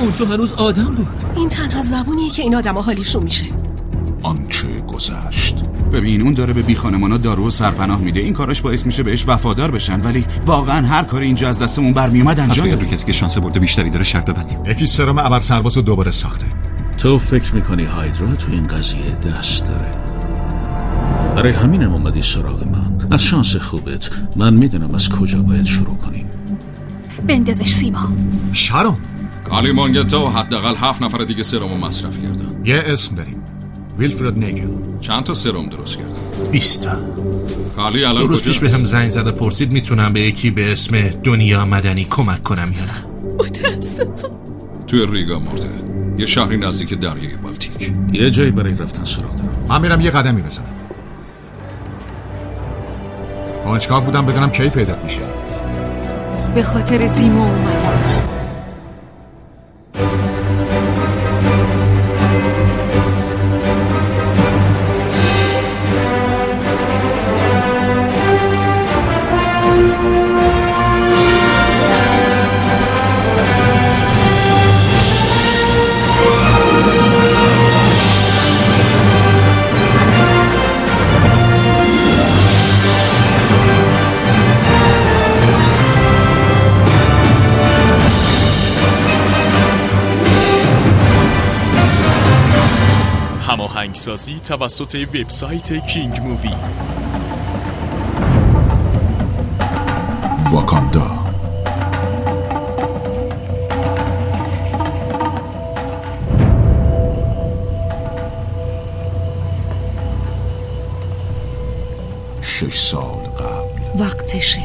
اون تو هنوز آدم بود. این تنها زبونیه که این آدم حالیشون میشه. آنچه گذشت. ببین اون داره به بی خانمانا دارو و سرپناه میده، این کاراش باعث میشه بهش وفادار بشن، ولی واقعا هر کاری اینجا از دستمون برمی اومد انجام دادیم. کسی که شانس برده بیشتری داره شرط ببندیم. یکی سرم ابر سرباز رو دوباره ساخته. تو فکر میکنی هایدرا تو این قضیه دست داره؟ برای همینم اومدی سراغ من. از شانس خوبت من میدونم از کجا باید شروع کنیم. بندازش سیما. شارون کالی مانگتا و حداقل 7 نفر دیگه سرمو مصرف کردن. یه اسم داریم، ویلفرد نیگل. چند تا سرم درست کردن؟ 20 تا. کالی الان روز پیش بهم زنگ زد و پرسید میتونم به یکی به اسم دنیا مدنی کمک کنم یا نه. متاسفم. توی ریگا مرده، یه شهری نزدیک دریای بالتیک. یه جایی برای رفتن سراغ دارم. من میرم یه قدمی بزنم. کنجکاو بودم بدونم کی پیدات میشه. به خاطر زیما اومدم. هماهنگسازی توسط وبسایت کینگ مووی. واکاندا. شش سال قبل. وقتشه.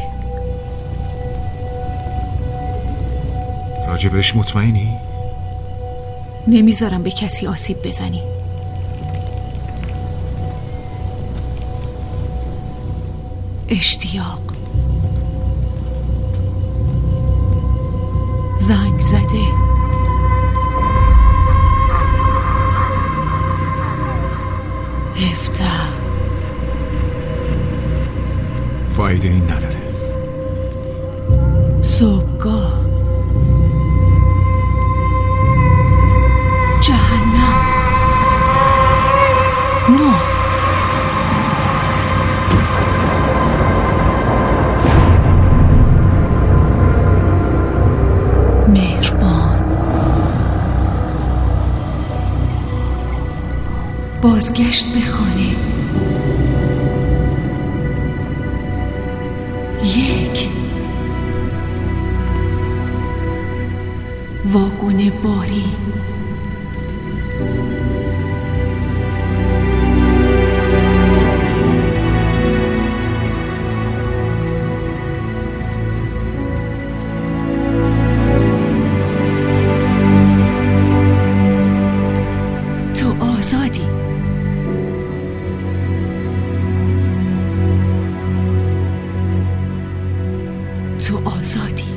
راجبش مطمئنی؟ نمیذارم به کسی آسیب بزنی. اشتیاق زنگ زده. فایده این نداره. صبحگاه. جهنم. نور. مهربان. بازگشت به خانه. یک واگن باری. تو آزادی. تو آزادی.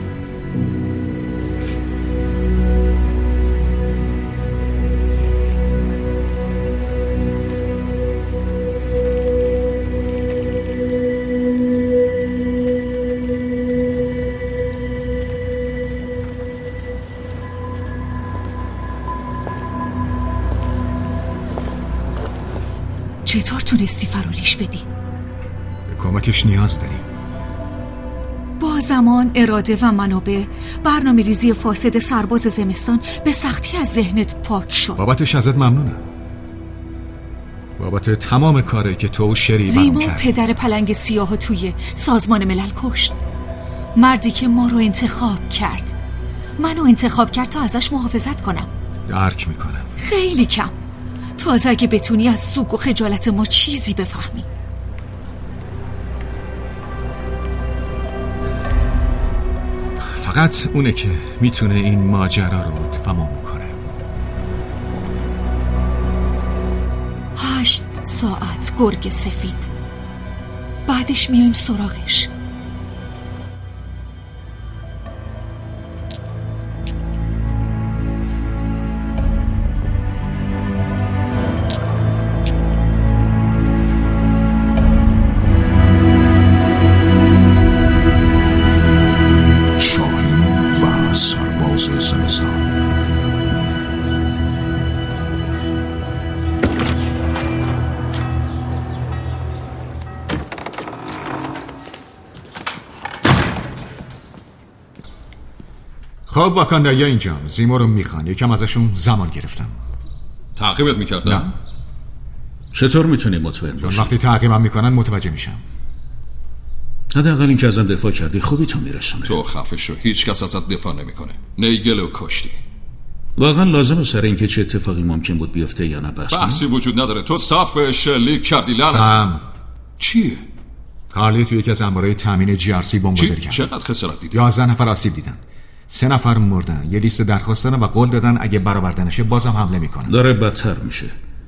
چطور تونستی فراریش بدی؟ به کمکش نیاز داریم. با زمان، اراده و منابع، برنامه ریزی فاسد سرباز زمستان به سختی از ذهنت پاک شد. بابتش ازت ممنونم. بابت تمام کاری که تو و شری زیما کرد. پدر پلنگ سیاه توی سازمان ملل کشت. مردی که ما رو انتخاب کرد. منو انتخاب کرد تا ازش محافظت کنم. درک میکنم. خیلی کم. تازه اگه بتونی از سوگ و خجالت ما چیزی بفهمی. فقط اونه که میتونه این ماجرا رو تمام کنه. 8 ساعت گرگ سفید. بعدش میایم سراغش. شاهین و سرباز زمستان. خب واکاندایا اینجا زیمو رو میخوان. یکم ازشون زمان گرفتم. تعقیبت میکردم؟ نه. چطور میتونی مطمئن باشی؟ وقتی تعقیبم میکنن متوجه میشم. حداقل این که ازم دفاع کردی خوبی تو میرسونه. تو خفه شو. هیچ کس ازت دفاع نمیکنه. نیگل و کشتی. واقعا لازمه سر اینکه چه اتفاقی ممکن بود بیفته یا نه بحثی وجود نداره. تو صف شلیک کردی لعنت. چیه؟ کارلی توی یکی از انبارهای تامین GRC بمبگذاری کرد. چقدر خسارت دیدی؟ 11 نفر آسیب دیدن. 3 نفر مردن. یه لیست درخواست دادن و قول دادن اگه برآوردنشه بازم حمله میکنن. داره بدتر میشه.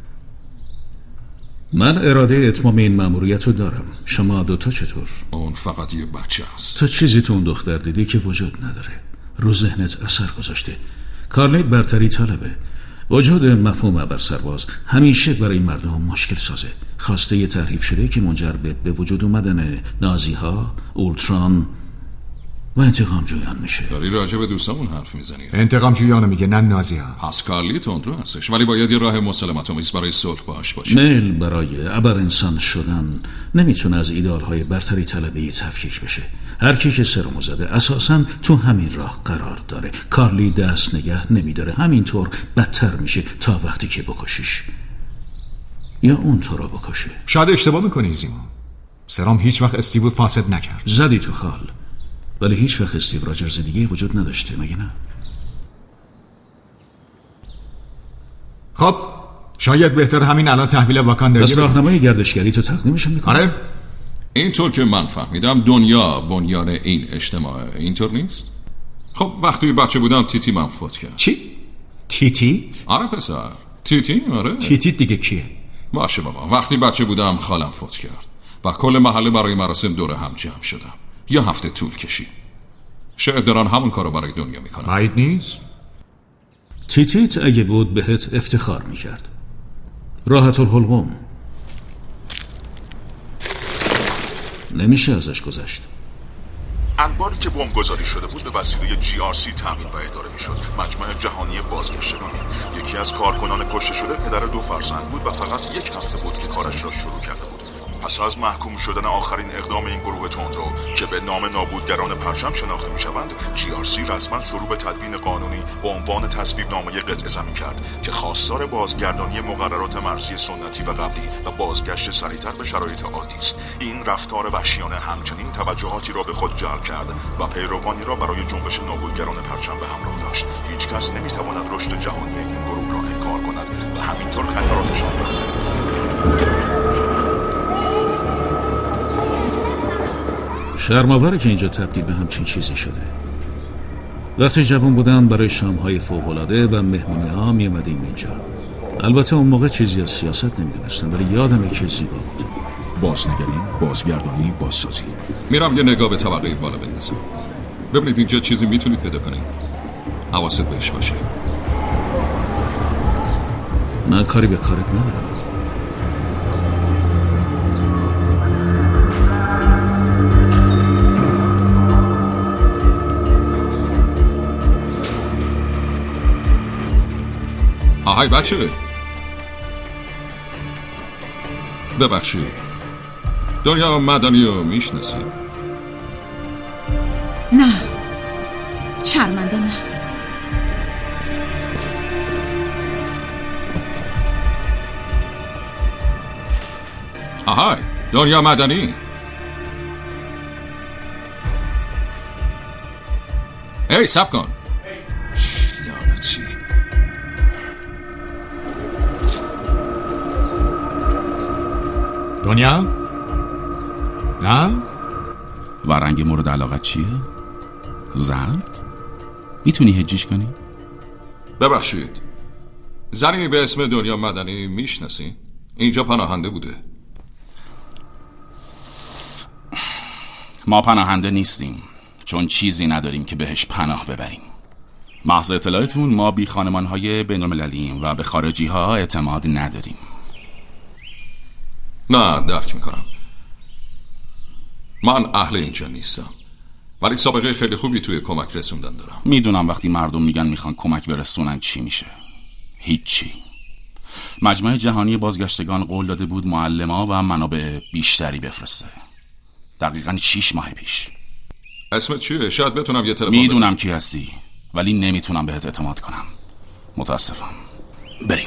من اراده اتمام این مأموریت رو دارم. شما دوتا چطور؟ اون فقط یه بچه است. تو چیزی تو اون دختر دیدی که وجود نداره. رو ذهنت اثر گذاشته. کارلی برتری طلبه. وجود مفهوم ابرسرباز همیشه برای مردم مشکل سازه. خواسته یه تحریف شده که منجر به وجود اومدن نازی ها، اولتران و انتقام جویان میشه. داری راجع به دوستامون حرف میزنی؟ انتقام جویانو میگه، نه نازی ها. پس کارلی تندرو هستش، ولی باید یه راه مسالمت آمیز برای صلح باهاش باشه. میل برای ابر انسان شدن نمیتونه از ایدئال های برتری طلبی تفکیک بشه. هر کی که سرمو زده اساساً تو همین راه قرار داره. کارلی دست نگه نمیداره. همینطور بدتر میشه تا وقتی که بکشیش یا اون تو رو بکشه. شاید اشتباه میکنی زیمو. سرام هیچ وقت استیو فاسد نکرد. زدی تو خال، ولی هیچ وقت استیو راجرز دیگه وجود نداشته، مگه نه؟ خب شاید بهتر همین الان تحویل واکاندایی از راهنمای گردشگری تو تقدیمشون میکنه. آره اینطور که من فهمیدم دنیا بنیان این اجتماع، اینطور نیست؟ خب وقتی بچه بودم تیتی من فوت کرد. چی؟ تیتیت؟ آره پسر، تیتی. آره تیتیت دیگه کیه؟ باشه بابا. وقتی بچه بودم خالم فوت کرد و کل محله برای مراسم دور هم جمع شدم. یه هفته طول کشید. شاید دارن همون کارو برای دنیا میکنن. بعید نیست. تیتیت اگه بود بهت افتخار میکرد. راحت الحلقوم، نمیشه ازش گذشت. انباری که بمبگذاری شده بود به وسیله GRC تامین و اداره میشد. مجمع جهانی بازگشتگان. یکی از کارکنان کشته شده پدر 2 فرزند بود و فقط 1 هفته بود که کارش را شروع کرده بود. پس از محکوم شدن آخرین اقدام این گروه تندرو که به نام نابودگران پرچم شناخته میشوند، GRC رسما شروع به تدوین قانونی با عنوان تصویب نامه قطع زمین کرد که خواستار بازگردانی مقررات مرزی سنتی و قبلی و بازگشت سریعتر به شرایط عادی است. این رفتار وحشیانه همچنین توجهاتی را به خود جلب کرد و پیروانی را برای جنبش نابودگران پرچم به همراه داشت. هیچ کس نمیتواند رشد جهانی این گروه را انکار کند و همینطور خطراتشان را شرم‌آوره که اینجا تبدیل به همچین چیزی شده. وقتی جوان بودم برای شام‌های فوق‌العاده و مهمونی‌ها می‌اومدیم اینجا. البته اون موقع چیزی از سیاست نمی‌دونستم، ولی یادمه که زیبا بود. بازنگری، بازگردانی، بازسازی. میرم یه نگاه به طبقه بالا بندازم. ببینید اینجا چیزی میتونید پیدا کنید. حواست بهش باشه. من کاری به کارت ندارم. آهای بچه، ببخشید، دنیا مدنی رو میشناسی؟ نه، شرمنده نه. آهای دنیا مدنی. ای سب کن. لعنتی. دنیا؟ نه؟ و رنگ مورد علاقت چیه؟ زرد؟ میتونی هجیش کنی؟ ببخشید، زنی به اسم دنیا مدنی میشناسی؟ اینجا پناهنده بوده. ما پناهنده نیستیم، چون چیزی نداریم که بهش پناه ببریم. محض اطلاعتون ما بی خانمانهای بین‌المللیم و به خارجی ها اعتماد نداریم. نه درک میکنم. من اهل اینجا نیستم، ولی سابقه خیلی خوبی توی کمک رسوندن دارم. میدونم وقتی مردم میگن میخوان کمک برسونن چی میشه. هیچی. مجمع جهانی بازگشتگان قول داده بود معلما و منابع بیشتری بفرسته. دقیقاً 6 ماه پیش. اسمت چیه؟ شاید بتونم یه تلفن میدونم کی هستی. ولی نمیتونم بهت اعتماد کنم. متاسفم. بریم.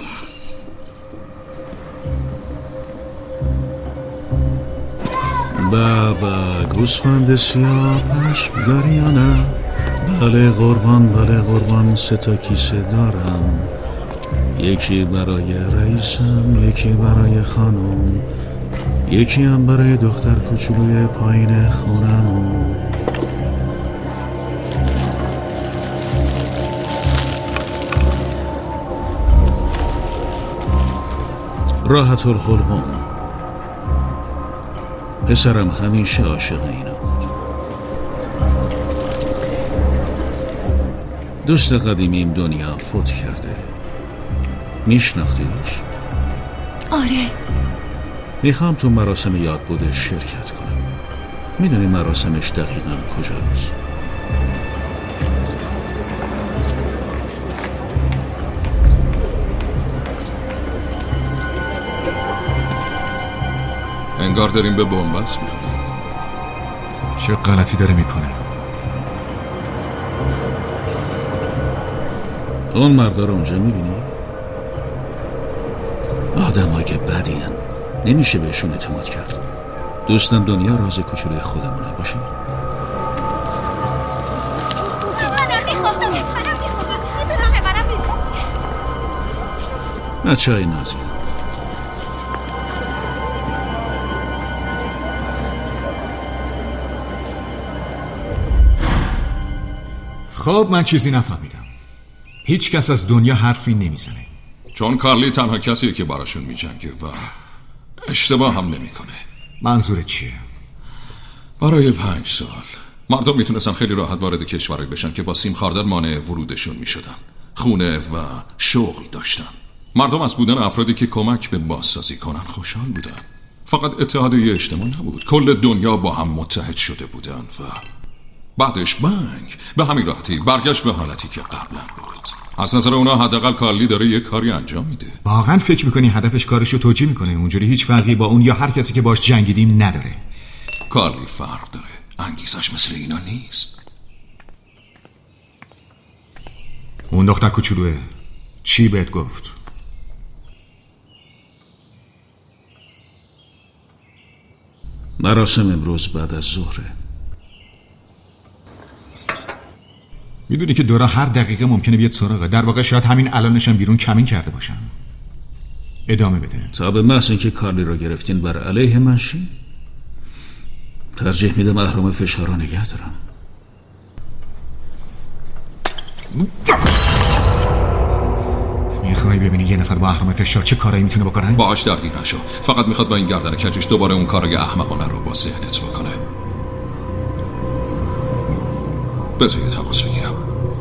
بابا گوسفند سیاه پشم داری یا نه؟ بله قربان 3 تا کیسه دارم، یکی برای رئیسم، یکی برای خانم، یکی هم برای دختر کوچولوی پایین خونم. راحت الحلقوم. پسرم همیشه عاشق اینا بود. دوست قدیمیم دنیا فوت کرده. میشناختیش؟ آره. میخوام تو مراسم یاد بوده شرکت کنم. میدونی مراسمش دقیقاً کجاست؟ انگار داریم به بنبست میخوریم. چه غلطی داره میکنه؟ اون مردا رو اونجا میبینی؟ آدمای بدین، نمیشه بهشون اعتماد کرد. دوستم دنیا راز کوچولوی خودمونه باشه. بچه‌های نازی، خب من چیزی نفهمیدم. هیچ کس از دنیا حرفی نمیزنه. چون کارلی تنها کسیه که براشون میجنگه و اشتباه هم نمیکنه. منظورت چیه؟ برای 5 سال مردم میتونستن خیلی راحت وارد کشوری بشن که با سیم خاردار مانع ورودشون میشدن. خونه و شغل داشتن. مردم از بودن افرادی که کمک به بازسازی کنن خوشحال بودن. فقط اتحادیه اجتماع نبود، کل دنیا با هم متحد شده بودن و بعدش بنگ به همین راحتی برگشت به حالتی که قبلا بود. از نظر اونا حداقل کارلی داره یه کاری انجام میده. واقعا فکر میکنی هدفش کارشو توجیه میکنه؟ اونجوری هیچ فرقی با اون یا هر کسی که باش جنگیدیم نداره. کارلی فرق داره، انگیزش مثل اینا نیست. اون دختر کوچولوه چی بهت گفت؟ مراسم امروز بعد از ظهره. میدونی که دورا هر دقیقه ممکنه بیاد سراغه. در واقع شاید همین الانش هم بیرون کمین کرده باشن. ادامه بده. تا به محض اینکه کارلی رو گرفتین بر علیه من شی، ترجیح میدم اهرام فشار رو نگه دارم. میخوای ببینی یه نفر با اهرام فشار چه کارایی میتونه بکنه؟ باهاش درگیر نشو. فقط میخواد با این گردن کجش دوباره اون کارای احمقانه رو با ذهنت بکنه. بذار یه تماس بگیرم.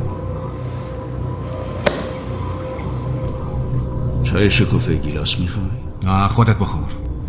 چای شکوفه گیلاس میخوای؟ خودت بخور.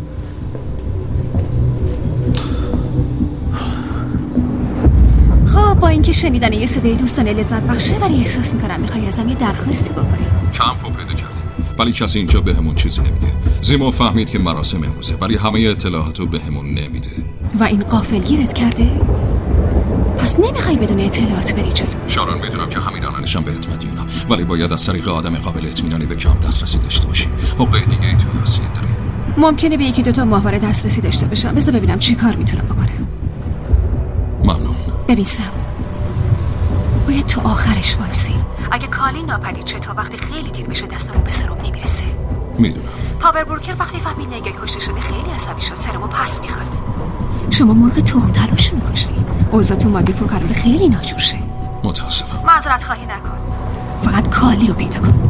خب با اینکه شنیدن یه صدای دوستانه لذت بخشه، ولی احساس میکنم میخوای ازم یه درخواستی بکنی. کمپو پیدا کردیم ولی کسی اینجا به همون چیزی نمیده. زیما فهمید که مراسم امروزه ولی همه اطلاعاتو به همون نمیده. و این غافلگیرت کرده؟ پس نمیخوای بدون اطلاعات بری جلو؟ شارون میدونم که همین الانشم بهت مدیونم، ولی باید از طریق آدم قابل اطمینانی به کام دسترسی داشته باشیم. حقوق دیگه ای توی آسیه داریم. ممکنه به 1-2 تا ماهواره دسترسی داشته باشم. بذار ببینم چی کار میتونم بکنم. ممنون. ببین سم، باید تو آخرش وایسی. اگه کالی ناپدید شه تا وقتی خیلی دیر بشه دستمون به سرم نمیرسه. میدونم. پاور بروکر وقتی فهمید نیگل کشته شده خیلی عصبی شد، سرمو پس میخواد. شما مرغ تخم تلاش میکشتی. اوضاعتون مادی پول قرار خیلی ناجور شه. متاسفم. معذرت خواهی نکن. فقط کالی رو پیدا کن.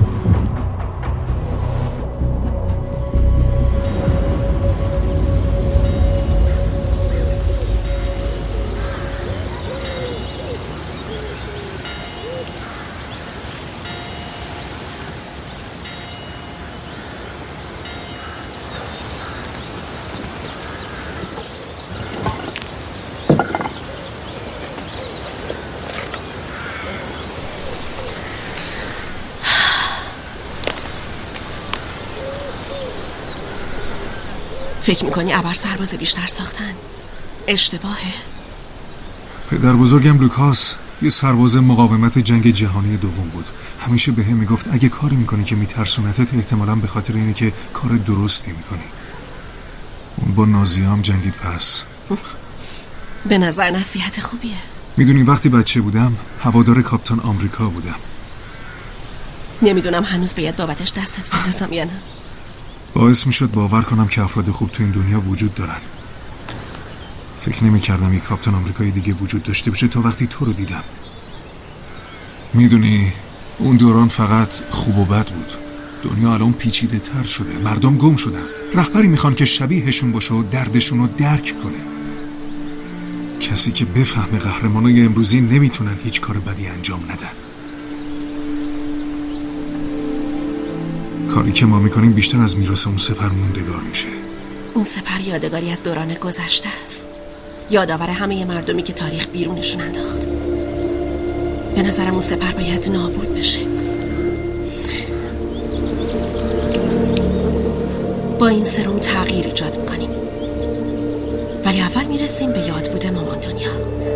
فکر میکنی ابر سرباز بیشتر ساختن؟ اشتباهه. پدر بزرگم لوکاس یه سرباز مقاومت جنگ جهانی دوم بود. همیشه به هم میگفت اگه کاری میکنی که میترسونتت احتمالاً به خاطر اینه که کار درستی میکنی. اون با نازی‌ها هم جنگید پس. به نظر نصیحت خوبیه. میدونی وقتی بچه بودم هوادار کاپیتان آمریکا بودم. نمیدونم هنوز باید بابتش دستت بندازم یا نه. باعث میشد باور کنم که افراد خوب تو این دنیا وجود دارن. فکر نمی‌کردم یک کاپیتان آمریکایی دیگه وجود داشته باشه تا وقتی تو رو دیدم. میدونی اون دوران فقط خوب و بد بود. دنیا الان پیچیده تر شده. مردم گم شدن. رهبری میخوان که شبیهشون باشه و دردشون رو درک کنه. کسی که بفهمه قهرمانای امروزی نمیتونن هیچ کار بدی انجام ندن. کاری که ما میکنیم بیشتر از میراث اون سپر موندگار میشه. اون سپر یادگاری از دوران گذشته است. یادآور همه مردمی که تاریخ بیرونشون انداخت. به نظرم اون سپر باید نابود بشه. با این سرم تغییر ایجاد میکنیم، ولی اول میرسیم به یاد بوده مامان دنیا.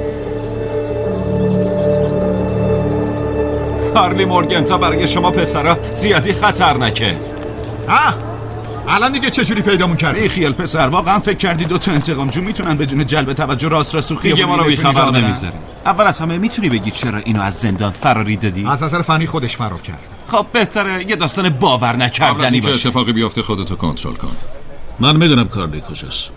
کارلی مورگنتا برای شما پسرا زیادی خطرناکه. الان دیگه چجوری پیدامون کردی؟ بی خیال پسر، واقعا فکر کردی دوتا انتقامجو میتونن بدون جلب توجه راست تو خیابون دیگه ما رو بی‌خبر نمیذاری. اول از همه میتونی بگی چرا اینو از زندان فراری دادی؟ از نظر فنی خودش فرار کرد. خب بهتره یه داستان باور نکردنی باشه. که اتفاقی بیفته خودتو کنترل کن. من میدونم کارلی کجاست.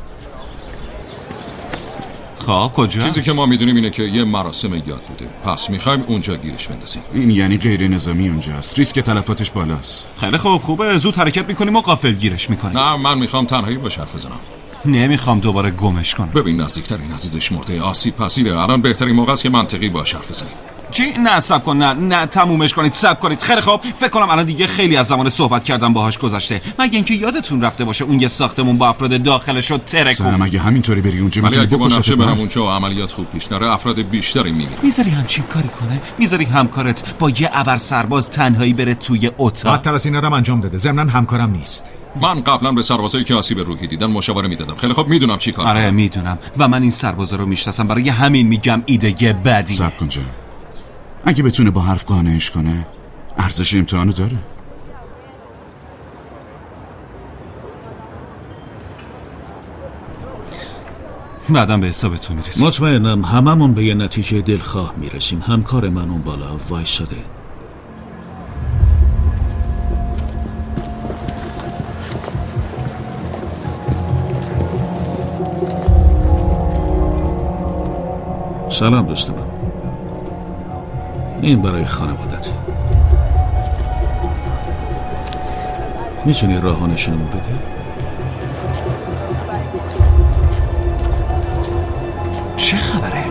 خب کجاست؟ چیزی که ما میدونیم اینه که یه مراسم یاد بوده، پس میخوایم اونجا گیرش بندازیم. این یعنی غیر نظامی اونجاست، ریسک تلفاتش بالاست. خیلی خوبه، زود حرکت میکنیم و غافل گیرش میکنیم. نه من میخوام تنهایی باش حرف بزنم. نمیخوام دوباره گمش کنم. ببین نزدیکترین عزیزش مرده آسیب پذیره. الان بهترین موقع است که منطقی باش حرف بزنیم. چی؟ نه صبر کن، نه تمومش کنید، صبر کنید. خیلی خوب، فکر کنم الان دیگه خیلی از زمان صحبت کردن باهاش گذشته. مگه اینکه یادتون رفته باشه اون یه ساختمون با افراد داخلش رو ترکون. مگه همینطوری بری اونجا میتونی بکشش برم اونجا و عملیات خوب پیش نره افراد بیشتری میمیرن. میذاری همچین کاری کنه؟ میذاری همکارت با یه ابر سرباز تنهایی بره توی اتاق؟ بدتر از اینا رو انجام داده. ضمن همکارم نیست. من قبلا به سربازایی که آسیب روحی دیدن مشاوره میدادم. خیلی خوب میدونم چی کار. آره میدونم و من این سربازا رو میشناسم. برای همین میگم ایده بدیه. صبر کن جان. اگه بتونه با حرف قانعش کنه ارزش امتحانو داره. بعدم به حسابتون میرسیم. مطمئنم هممون به یه نتیجه دلخواه میرسیم. همکار من اون بالا وایساده. سلام دوست من. این برای خانوادت. میتونی راه و نشونمون بدی؟ چه خبره؟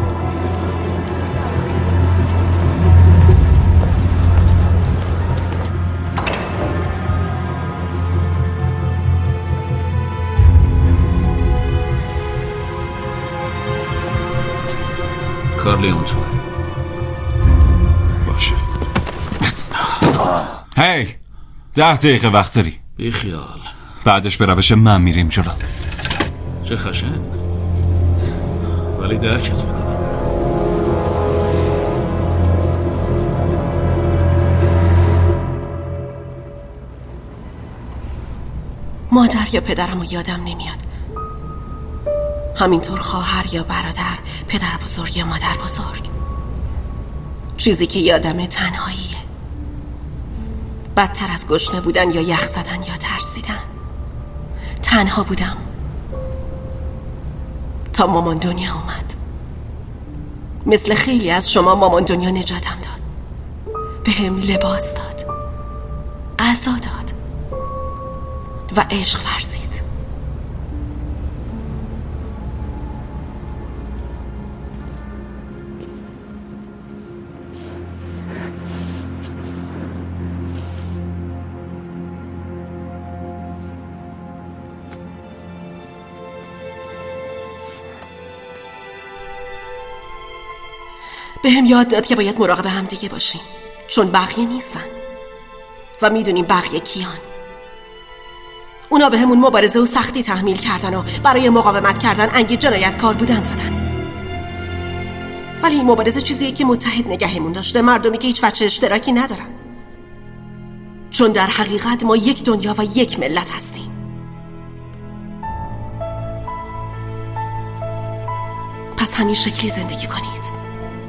کارلی اون توه. باشه. هی 10 دقیقه وقت داری. بی خیال. بعدش به روش من میریم جلو. چه خشن، ولی درکت میکنم. مادر یا پدرم رو یادم نمیاد. همینطور خواهر یا برادر، پدر بزرگ یا مادر بزرگ. چیزی که یادمه تنهاییه. بدتر از گشنه بودن یا یخ زدن یا ترسیدن. تنها بودم تا مامان دنیا اومد. مثل خیلی از شما مامان دنیا نجاتم داد. به هم لباس داد، غذا داد و عشق ورزید. به هم یاد داد که باید مراقب هم دیگه باشیم، چون بقیه نیستن و میدونیم بقیه کیان. اونا به همون مبارزه و سختی تحمیل کردن و برای مقاومت کردن انگی جنایتکار بودن زدن. ولی این مبارزه چیزیه که متحد نگهمون داشته، مردمی که هیچ بچه اشتراکی ندارن. چون در حقیقت ما یک دنیا و یک ملت هستیم. پس همین شکلی زندگی کنید.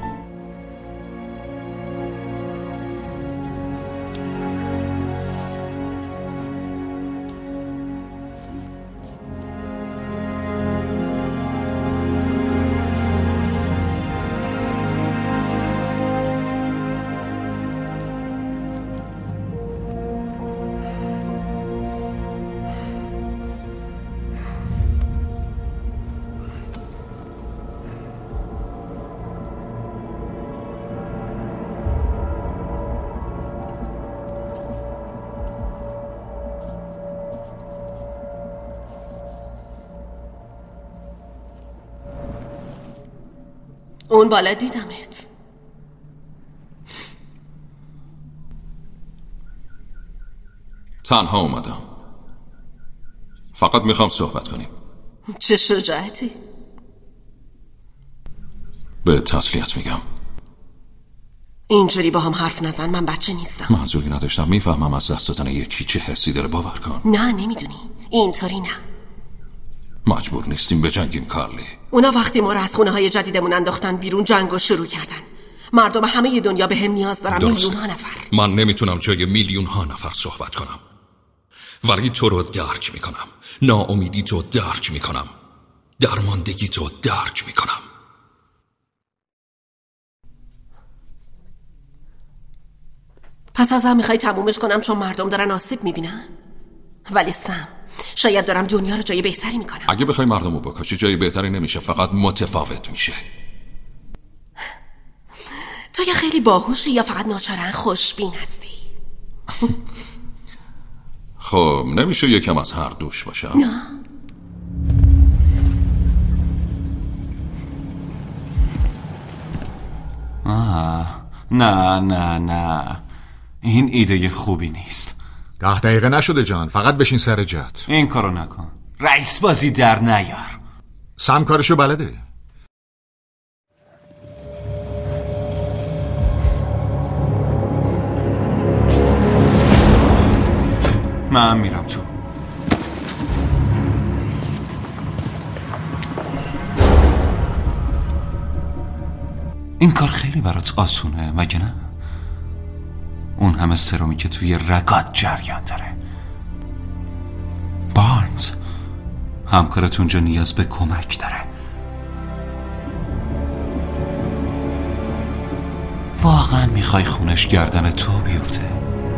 اون بالا دیدمت. تنها اومدم. فقط میخوام صحبت کنیم. چه شجاعتی. به تسلیت میگم. اینجوری با هم حرف نزن، من بچه نیستم. منظوری نداشتم. میفهمم از دست دادن یکی چه حسی داره، باور کن. نه نمیدونی، اینطوری نه. مجبور نیستیم بجنگیم کارلی. اونا وقتی ما رو از خونه های جدیدمون انداختن بیرون جنگو شروع کردن. مردم همه دنیا به هم نیاز دارن. میلیون ها نفر. من نمیتونم جای میلیون ها نفر صحبت کنم، ولی تو رو درک میکنم. ناامیدی تو درک میکنم. درماندگی تو درک میکنم. پس ازم میخوای تمومش کنم چون مردم دارن آسیب میبینن؟ ولی سم، شاید دارم دنیا رو جای بهتری میکنم. اگه بخوای مردم رو بکشی جای بهتری نمیشه، فقط متفاوت میشه. تو یا خیلی باهوشی یا فقط ناچارن خوشبین هستی. خب نمیشه یکم از هر دوش باشم؟ نه نه این ایده خوبی نیست. 10 دقیقه نشده جان، فقط بشین سر جات. این کارو نکن، رئیس بازی در نیار. سم کارشو بلده. من میرم تو. این کار خیلی برات آسونه مگه نه؟ اون همه سرومی که توی رگات جریان داره. بارنز، همکارت اونجا نیاز به کمک داره. واقعا میخوای خونش گردن تو بیفته؟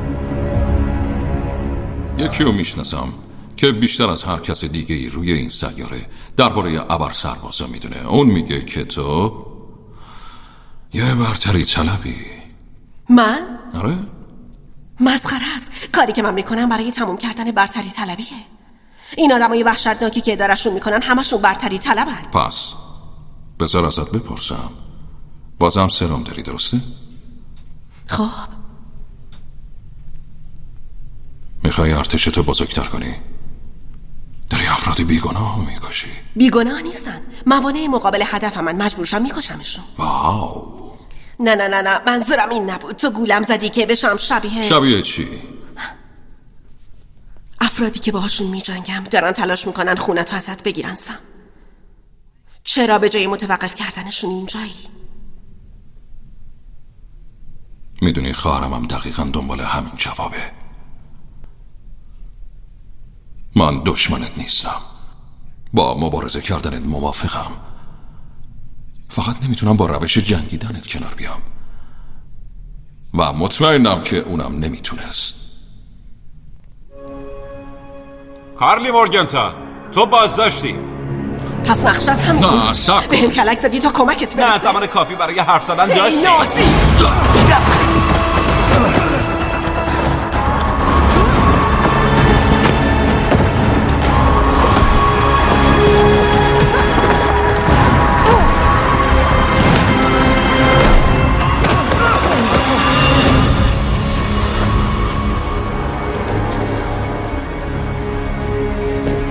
یکی رو میشناسم که بیشتر از هر کس دیگه ای روی این سیاره درباره ابر سربازا میدونه. اون میگه که تو یه برتری طلبی. من؟ آره؟ مسخره است. کاری که من میکنم برای تموم کردن برتری طلبیه. این آدمای وحشتناکی که ادارهشون میکنن همشون برتری طلبن. پس بذار ازت بپرسم، بازم سرم داری درسته؟ خب میخوای ارتشتو بزرگتر کنی؟ داری افراد بیگناه میکشی. بیگناه نیستن، موانع مقابل هدف من، مجبورشم میکشمشون. واو. نه منظورم این نبود. تو گولم زدی که بشم شبیه چی؟ افرادی که باهاشون میجنگم دارن تلاش میکنن خونتو ازت بگیرن سم. چرا به جای متوقف کردنشون اینجایی؟ میدونی خواهرم هم دقیقا دنبال همین جوابه. من دشمنت نیستم، با مبارزه کردنت موافقم، فقط نمیتونم با روش جنگیدنت کنار بیام و مطمئنم که اونم نمیتونست. کارلی مورگنتا، تو بازداشتی. پس نقشت همین بود. نه سب به هم کلک زدی تا کمکت برسه. نه زمان کافی برای حرف زدن داشتی. ای نازی.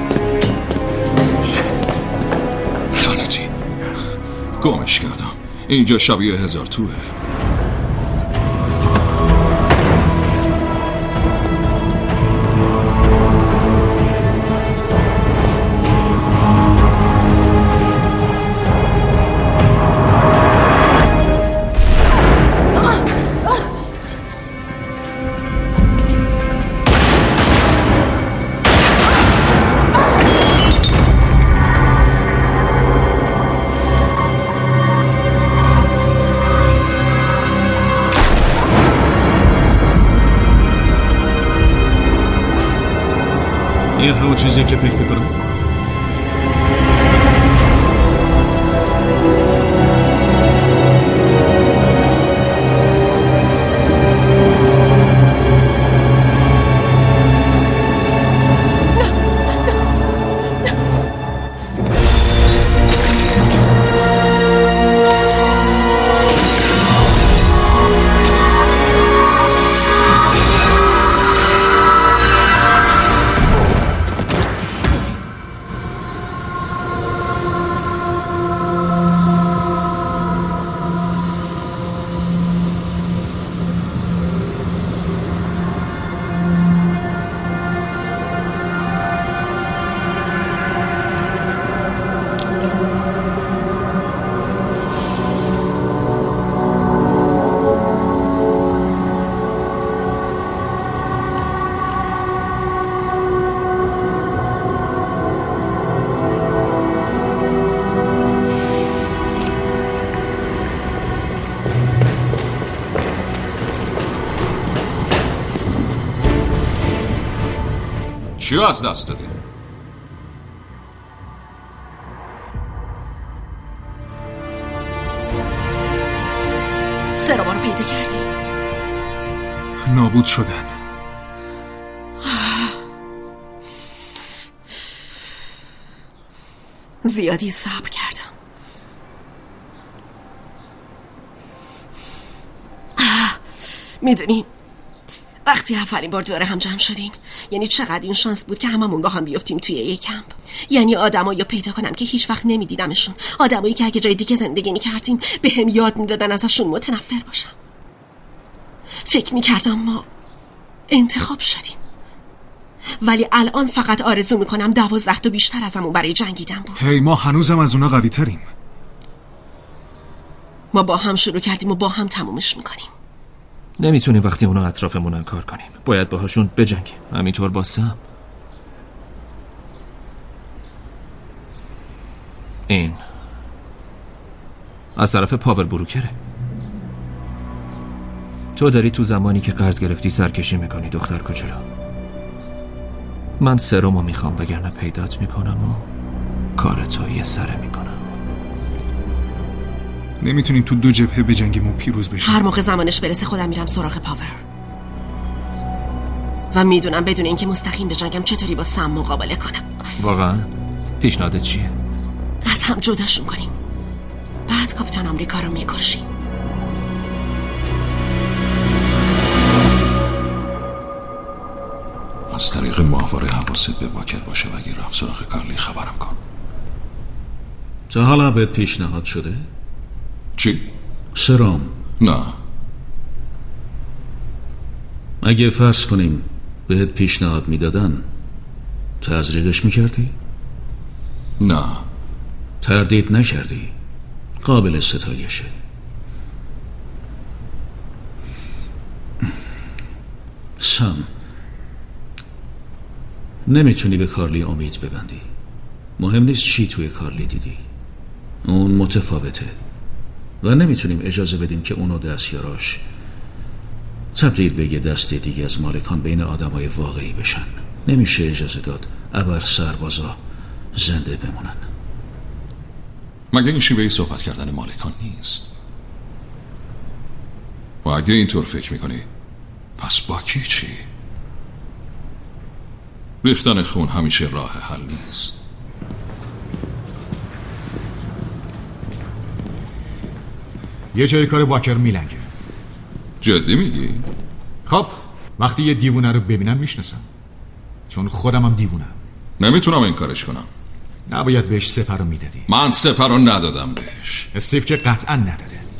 گمش کردم. اینجا شبیه 1000 توه. این همون چیزی که فکر میکنم. چی از دست دادی؟ سراما رو پیدا کردی؟ نابود شدن. زیادی صبر کردم. میدونی وقتی اولین بار دور هم جمع شدیم یعنی چقدر این شانس بود که هممون با هم بیفتیم توی یک کمپ. یعنی آدمایی رو پیدا کنم که هیچ وقت نمیدیدمشون، آدمایی که اگه جای دیگه زندگی میکردیم به هم یاد میدادن ازشون متنفر باشم. فکر میکردم ما انتخاب شدیم، ولی الان فقط آرزو میکنم 12 تا بیشتر ازمون برای جنگیدن بود. هی ما هنوزم از اونا قوی تریم. ما با هم شروع کردیم و با هم تمومش میکنیم. نمیتونیم وقتی اونا اطرافمونن کار کنیم، باید باهاشون بجنگیم. همینطور با سم. این از طرف پاور بروکره. تو داری تو زمانی که قرض گرفتی سرکشی میکنی دختر کوچولو. من سرمو میخوام وگرنه پیدات میکنم و کار تو یه سره میکنم. نمیتونیم تو 2 جبهه بجنگیم و پیروز بشیم. هر موقع زمانش برسه خودم میرم سراغ پاور و میدونم بدون اینکه مستقیم بجنگم چطوری با سم مقابله کنم. واقعا؟ پیشنهادت چیه؟ از هم جداشون کنیم، بعد کاپیتان آمریکا رو میکشیم. از طریق ماهواره حواست به واکر باشه و اگه رفت سراغ کارلی خبرم کن. تا حالا بهت پیشنهاد شده؟ چی؟ سرام. نه. اگه فرض کنیم بهت پیشنهاد میدادن تزریقش میکردی؟ نه. تردید نکردی؟ قابل ستایشه. سام، نمیتونی به کارلی امید ببندی. مهم نیست چی توی کارلی دیدی، اون متفاوته و نمیتونیم اجازه بدیم که اونو دستیاراش تبدیل به یه دسته دیگه از مالکان بین آدمای واقعی بشن. نمیشه اجازه داد ابر سربازا زنده بمونن. مگه این شیوهی صحبت کردن مالکان نیست؟ و اگه اینطور فکر میکنی پس با کی چی؟ ریختن خون همیشه راه حل نیست. یه جای کار واکر میلنگه. جدی میگی؟ خب وقتی یه دیوونه رو ببینم میشناسم، چون خودم هم دیوونم. نمیتونم این کارش کنم. نباید بهش سپر رو میدادی. من سپر رو ندادم بهش. استیو که قطعا نداده.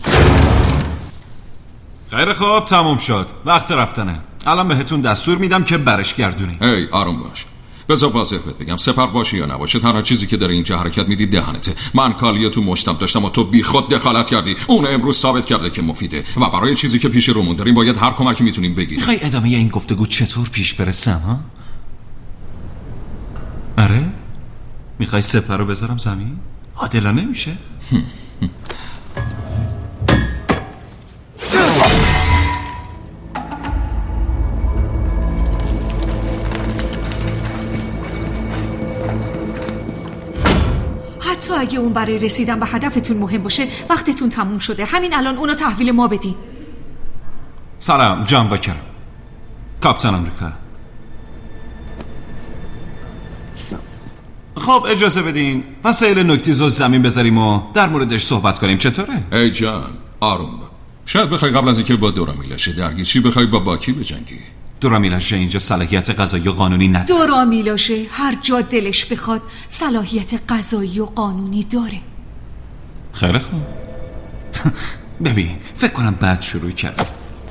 خیلی خوب، تموم شد. وقت رفتنه. الان بهتون دستور میدم که برش گردونی. هی آروم باش. بذار واضح بهت بگم، سپر باشه یا نباشه تنها چیزی که داره اینجا حرکت میدی دهنته. من کالیه تو مشتم داشتم و تو بی خود دخالت کردی. اون امروز ثابت کرده که مفیده و برای چیزی که پیش رومون داریم باید هر کمکی میتونیم بگیریم. میخوای ادامه این گفتگو چطور پیش برسم ها؟ آره؟ میخوای سپر رو بذارم زمین؟ عادلانه میشه؟ حتی اگه اون برای رسیدن به هدفتون مهم باشه وقتتون تموم شده. همین الان اونو تحویل ما بدین. سلام، جان واکر، کاپیتان آمریکا. خب اجازه بدین وسایل نکتیز رو زمین بذاریم و در موردش صحبت کنیم، چطوره؟ ای جان آروم با. شاید بخوای قبل از اینکه با دورامیلاشه درگیرشی بخوای با باکی بجنگی. دورامیلاشه اینجا صلاحیت قضایی و قانونی نداره. دورامیلاشه هر جا دلش بخواد صلاحیت قضایی و قانونی داره. خیلی خوب. ببین فکر کنم بعد شروع کرد.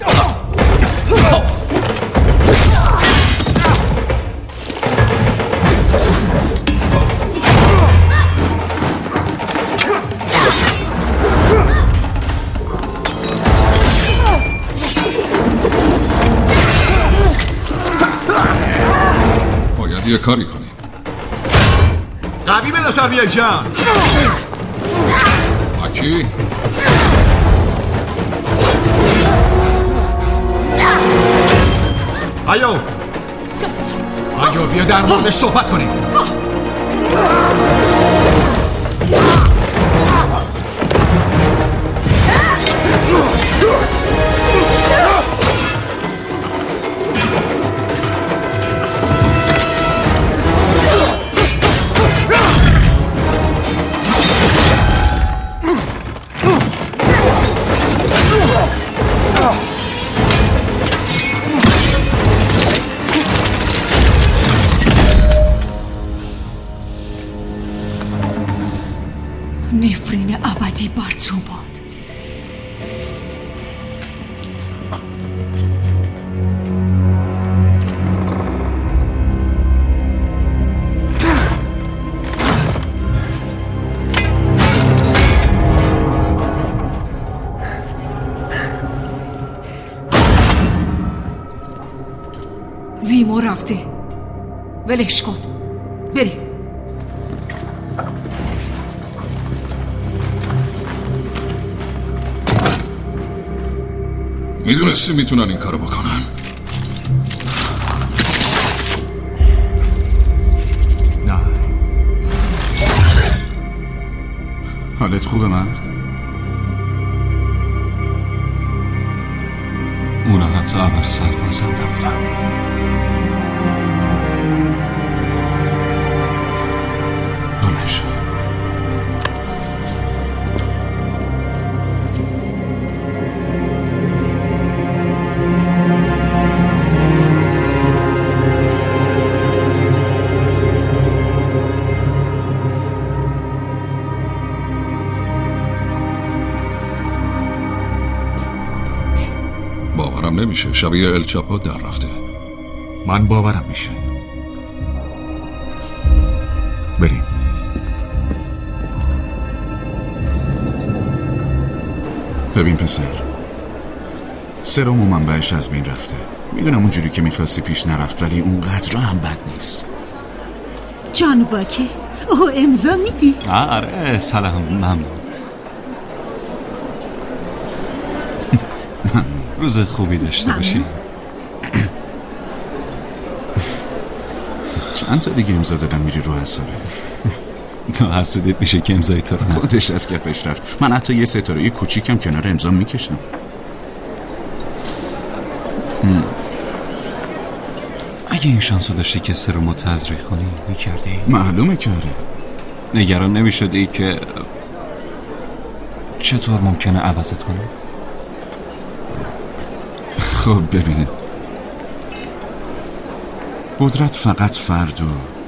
یه کاری کنیم. قوی به نظر بیای جان. باکی آیو بیا در موردش صحبت کنیم. نفرین ابدی بر تو باد. زیمو رفته، ولش کن، بریم. میدونستی میتونن این کارو بکنن؟ نه. حالت خوبه مرد؟ اونا حتی ابر سربازم نبودن. بلنش نمیشه. شبیه الچاپو در رفته. من باورم میشه. بریم. ببین پسر، سرم و منبعش از بین رفته. میدونم اونجوری که میخواستی پیش نرفت، ولی اونقدر هم بد نیست. جان واکر، اوه امضا میدی؟ آره سلام. ممنون. روز خوبی داشته باشی. چند تا دیگه امضا دادم میری رو حسابه. تو حسودیت میشه که امضای تو رو ندارم. خودش از کفش رفت. من حتی یه ستاره کوچیکم کنار امضا میکشم. اگه این شانسو داشتی که سرمو تزریق کنی میکردی؟ معلومه که آره. نگران نمیشدی که چطور ممکنه عوضت کنه؟ خب ببین، قدرت فقط فرد و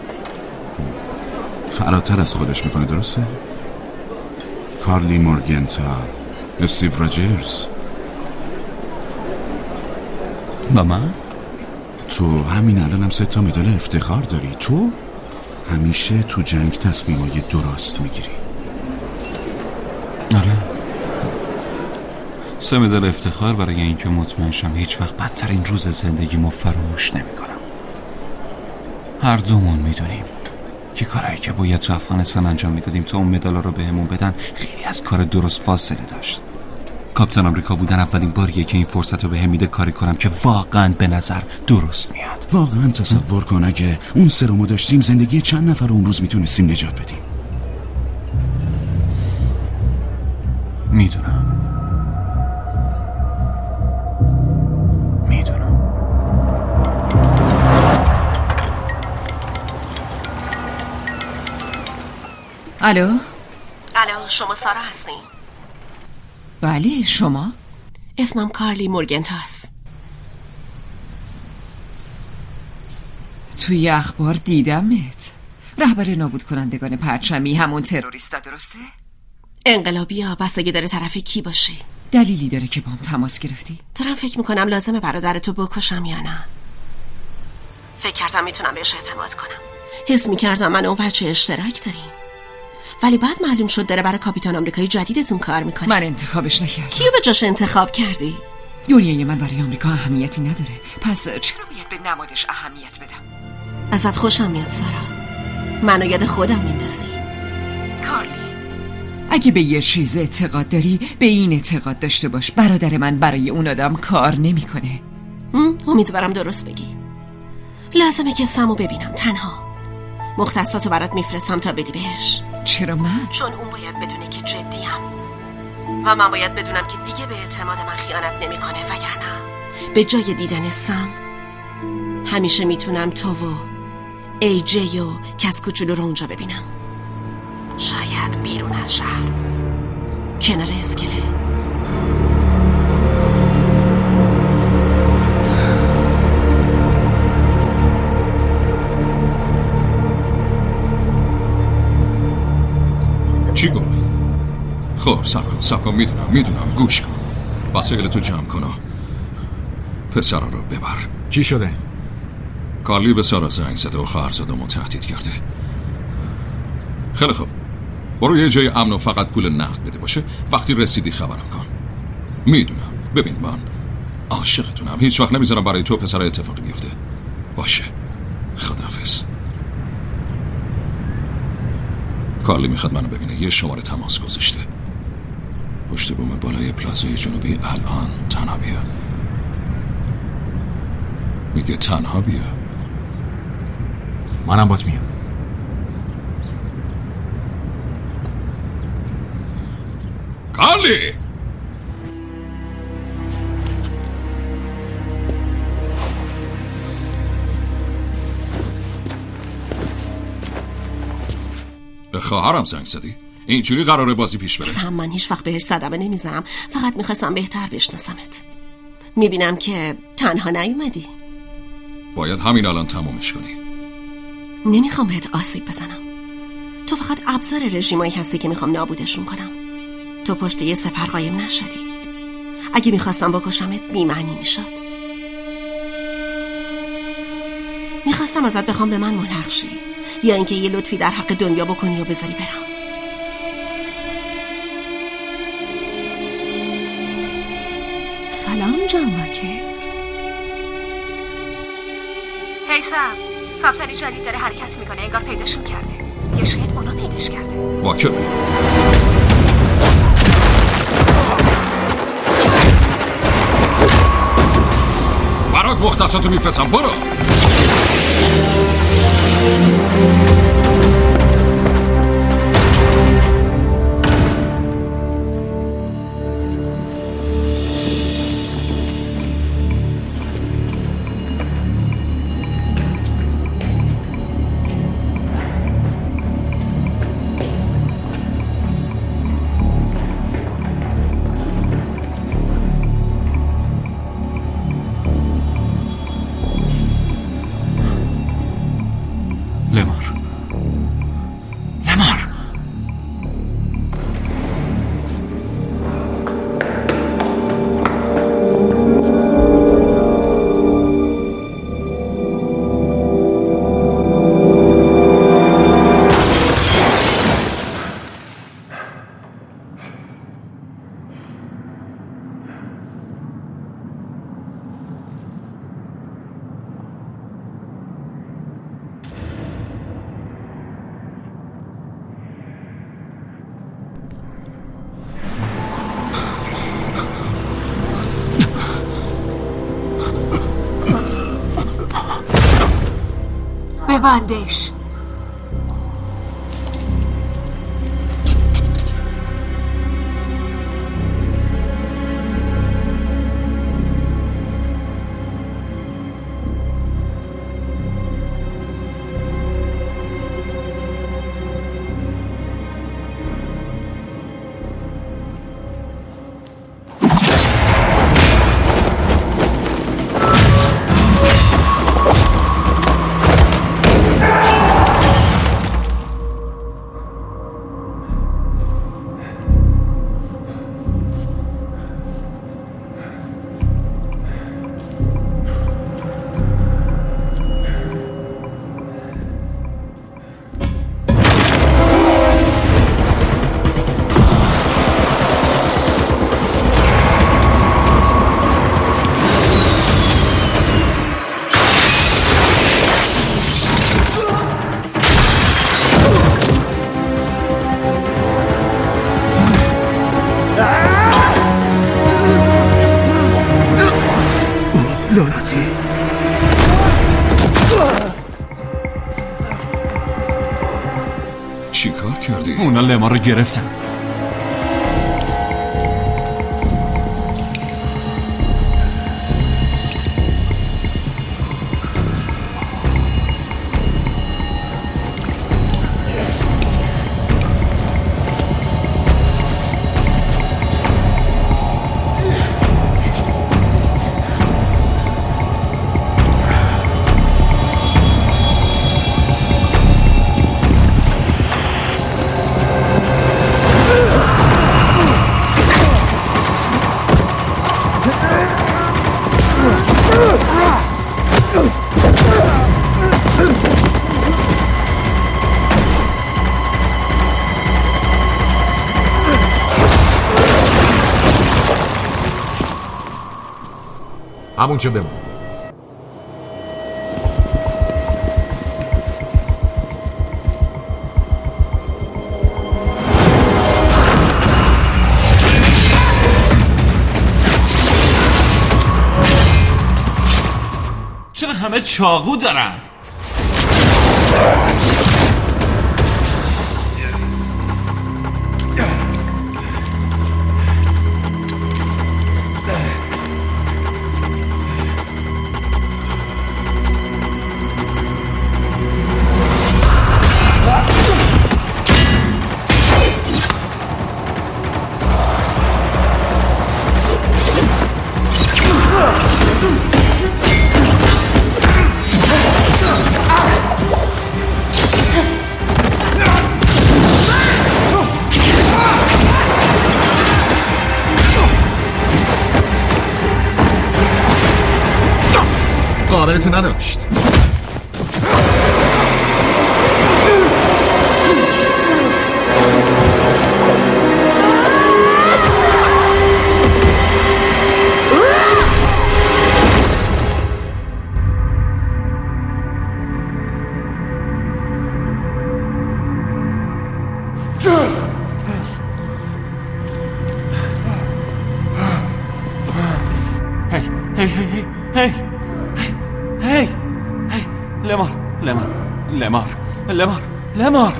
فراتر از خودش میکنه، درسته؟ کارلی مورگنتا، استیو راجرز، با من؟ تو همین الانم 3 تا مدال افتخار داری. تو همیشه تو جنگ تصمیمای درست میگیری. آره، 3 مدال افتخار برای اینکه مطمئن شم هیچ وقت بدترین روز زندگیمو فراموش نمی‌کنم. هر دومون میدونیم که کارهایی که باید تو افغانستان انجام میدادیم تا اون مدالا رو بهمون بدن خیلی از کار درست فاصله داشت. کاپیتان آمریکا بودن اولین باریه که این فرصت رو بهم میده کاری کنم که واقعا به نظر درست میاد. واقعا تصور کن اگه اون سرمو داشتیم زندگی چند نفر رو اون روز میتونستیم نجات بدیم. میدونم. الو؟ الو، شما سارا هستین؟ بله، شما؟ اسمم کارلی مورگنتاس. توی اخبار دیدمت. رهبر نابود کنندگان پرچمی، همون تروریستا، درسته؟ انقلابی ها، بستگی داره طرف کی باشی. دلیلی داره که با هم تماس گرفتی؟ دارم فکر میکنم لازمه برادرتو بکشم یا نه. فکر کردم میتونم بهش اعتماد کنم. حس میکردم من اون بچه اشتراک داریم، ولی بعد معلوم شد داره برای کاپیتان آمریکایی جدیدتون کار میکنه. من انتخابش نکردم. کیو به جاش انتخاب کردی؟ دنیای من برای آمریکا اهمیتی نداره، پس چرا باید به نمادش اهمیت بدم؟ ازت خوشم میاد سارا، منو یاد خودم میندازی. کارلی، اگه به یه چیز اعتقاد داری به این اعتقاد داشته باش برادر من برای اون آدم کار نمیکنه. امیدوارم درست بگی. لازمه که سمو ببینم تنها. مختصاتو برات میفرستم تا بدی بهش. چرا من؟ چون اون باید بدونه که جدیم و من باید بدونم که دیگه به اعتماد من خیانت نمیکنه، وگرنه به جای دیدن سم همیشه میتونم تو و ای جی و کس کوچولو رو اونجا ببینم. شاید بیرون از شهر کنار اسکله. چی گفت؟ خب سب کن میدونم گوش کن. وسایلتو جمع کن و پسرا رو ببر. چی شده؟ کارلی به سارا زنگ زده و خواهرزادمو تهدید کرده. خیلی خوب، برو یه جای امن و فقط پول نقد بده باشه. وقتی رسیدی خبرم کن. میدونم، ببین من عاشقتونم، هیچ وقت نمیذارم برای تو پسر اتفاقی بیفته. باشه، خداحافظ. کارلی میخواد منو ببینه. یه شماره تماس گذاشته پشت بوم بالای پلازای جنوبی. الان تنها بیا. میگه تنها بیا. منم بات میام. کارلی! به خواهرم زنگ زدی؟ اینجوری قراره بازی پیش بره؟ سم، من هیچ وقت بهش صدمه نمیزنم، فقط میخواستم بهتر بشناسمت. میبینم که تنها نیومدی. باید همین الان تمومش کنی. نمیخوام بهت آسیب بزنم، تو فقط ابزار رژیمایی هستی که میخوام نابودشون کنم. تو پشت یه سپر قایم نشدی. اگه میخواستم بکشمت بی‌معنی میشد. میخواستم ازت بخوام به من ملحق شی، یا اینکه یه لطفی در حق دنیا بکنی و بذاری برم. سلام جانباکه. هیثم، کاپیتانی جدید داره حرکت میکنه، انگار پیداشون کرده. یا شاید اونا پیداش کرده. واکمه. برات مختصاتو میفرستم، برو. لمار، ببندش. لعنتی. چی کار کردی؟ اونا لما رو گرفتن. همون چه بمون. چرا همه چاقو دارن؟ قابلتو نداشت. لمار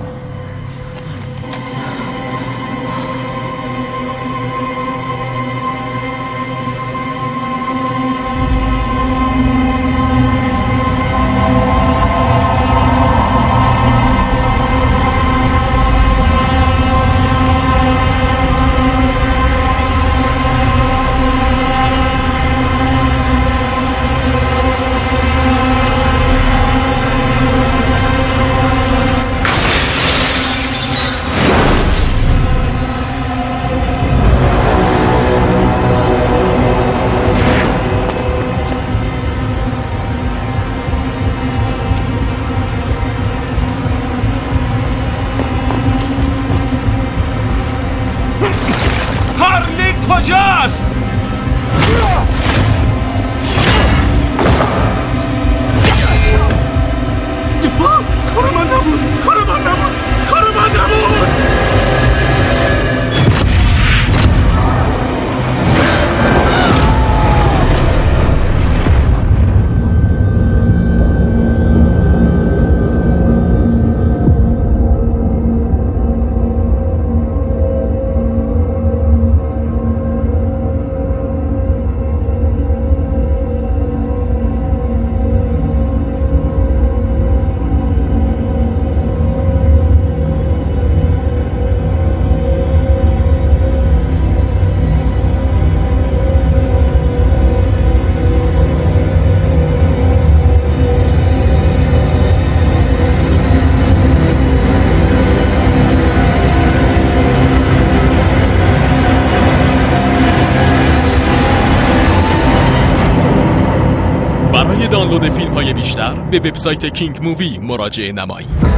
کجاست؟ کار من نبود. دانلود فیلم‌های بیشتر به وبسایت کینگ مووی مراجعه نمایید.